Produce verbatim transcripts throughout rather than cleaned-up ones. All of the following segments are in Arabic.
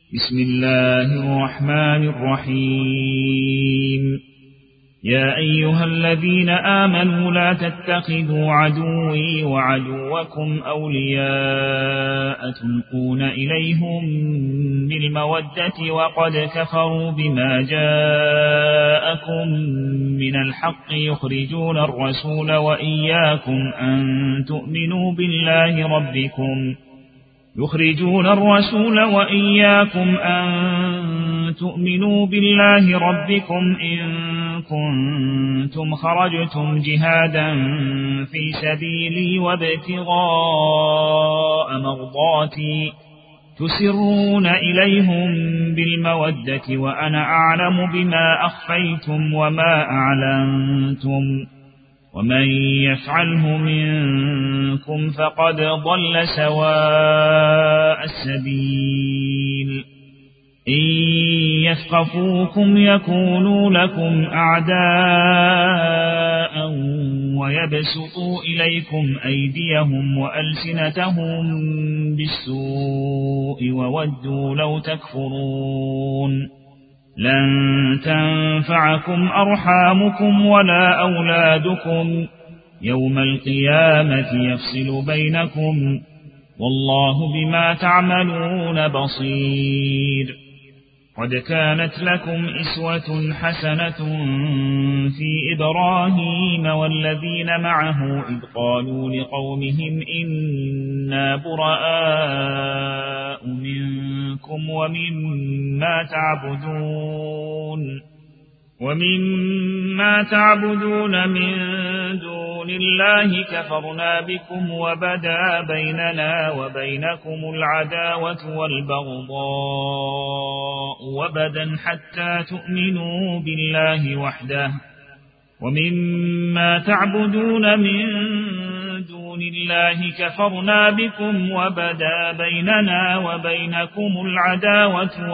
بسم الله الرحمن الرحيم. يا أيها الذين آمنوا لا تتخذوا عدوي وعدوكم أولياء تلقون إليهم بالمودة وقد كفروا بما جاءكم من الحق يخرجون الرسول وإياكم أن تؤمنوا بالله ربكم يخرجون الرسول وإياكم أن تؤمنوا بالله ربكم إن كنتم خرجتم جهادا في سبيلي وابتغاء مرضاتي تسرون إليهم بالمودة وأنا أعلم بما أخفيتم وما أعلنتم ومن يفعله منكم فقد ضل سواء السبيل. إن يثقفوكم يكونوا لكم أعداء ويبسطوا إليكم أيديهم وألسنتهم بالسوء وودوا لو تكفرون. لن تنفعكم أرحامكم ولا أولادكم يوم القيامة يفصل بينكم والله بما تعملون بصير. قد كانت لكم أسوة حسنة في إبراهيم والذين معه إذ قالوا لقومهم إنا براء منكم ومما تعبدون ومما تعبدون من دون الله كفرنا بكم وبدا بيننا وبينكم العداوة والبغضاء وبدا حتى تؤمنوا بالله وحده ومما تعبدون من دون الله كفرنا بكم وبدا بيننا وبينكم العداوة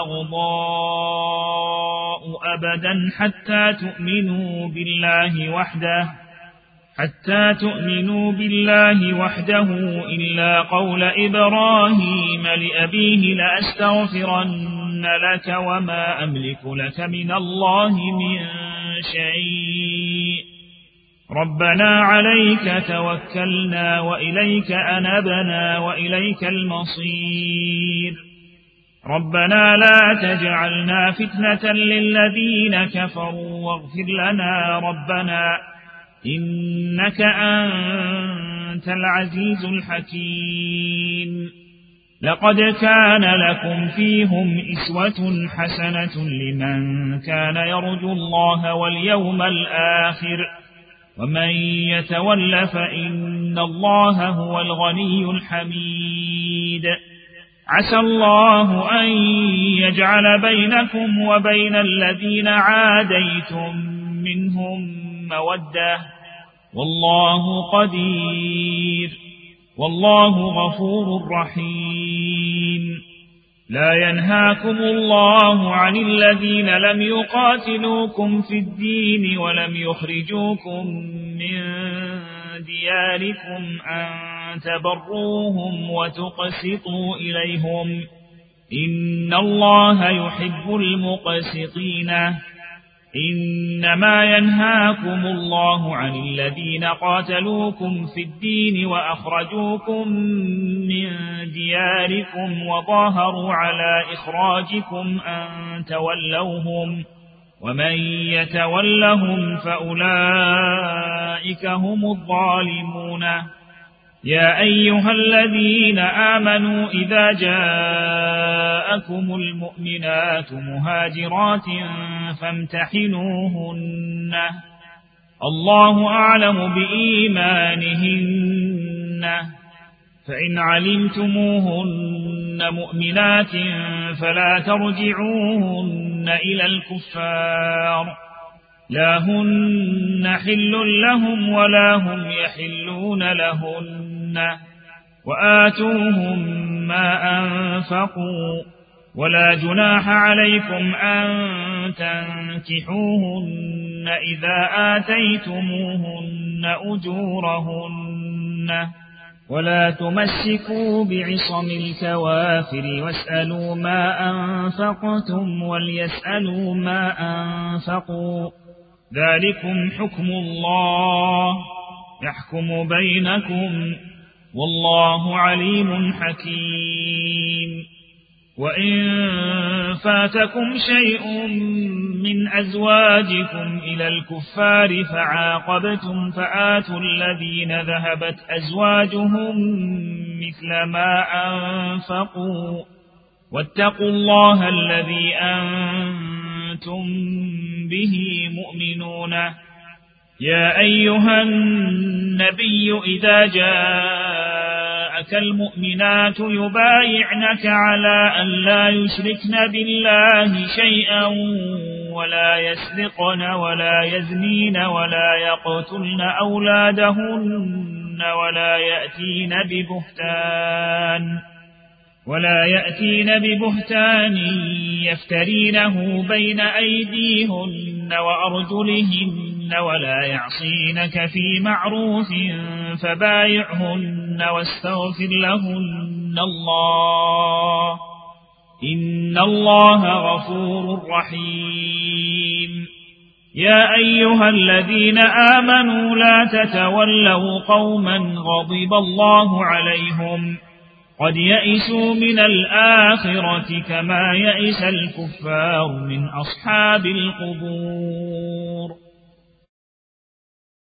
والبغضاء أبدا حتى تؤمنوا بالله وحده حتى تؤمنوا بالله وحده إلا قول إبراهيم لأبيه لأستغفرن لك وما أملك لك من الله من شيء ربنا عليك توكلنا وإليك أنبنا وإليك المصير. ربنا لا تجعلنا فتنة للذين كفروا واغفر لنا ربنا إنك أنت العزيز الحكيم. لقد كان لكم فيهم أسوة حسنة لمن كان يرجو الله واليوم الآخر ومن يتول فإن الله هو الغني الحميد. عسى الله أن يجعل بينكم وبين الذين عاديتم منهم مودة والله قدير والله غفور رحيم. لا ينهاكم الله عن الذين لم يقاتلوكم في الدين ولم يخرجوكم من دياركم أن تبروهم وتقسطوا إليهم إن الله يحب المقسطين. إنما ينهاكم الله عن الذين قاتلوكم في الدين وأخرجوكم من دياركم وظاهروا على إخراجكم أن تولوهم ومن يتولهم فأولئك هم الظالمون. يا أيها الذين آمنوا إذا جاءكم المؤمنات مهاجرات فامتحنوهن الله أعلم بإيمانهن فإن علمتموهن مؤمنات فلا ترجعوهن إلى الكفار لا هن حل لهم ولا هم يحلون لهن وآتوهم ما أنفقوا ولا جناح عليكم أن تنكحوهن إذا آتيتموهن أجورهن ولا تمسكوا بعصم الكوافر واسألوا ما أنفقتم وليسألوا ما أنفقوا ذلكم حكم الله يحكم بينكم والله عليم حكيم. وإن فاتكم شيء من أزواجكم إلى الكفار فعاقبتم فآتوا الذين ذهبت أزواجهم مثل ما أنفقوا واتقوا الله الذي أنتم به مؤمنون. يا أيها النبي إذا جاءك المؤمنات يبايعنك على أن لا يشركن بالله شيئا ولا يسرقن ولا يزنين ولا يقتلن أولادهن ولا يأتين ببهتان ولا يأتين ببهتان يفترينه بين أيديهن وأرجلهن ولا يعصينك في معروف فبايعهن واستغفر لهن الله إن الله غفور رحيم. يا أيها الذين آمنوا لا تتولوا قوما غضب الله عليهم قد يئسوا من الآخرة كما يئس الكفار من أصحاب القبور.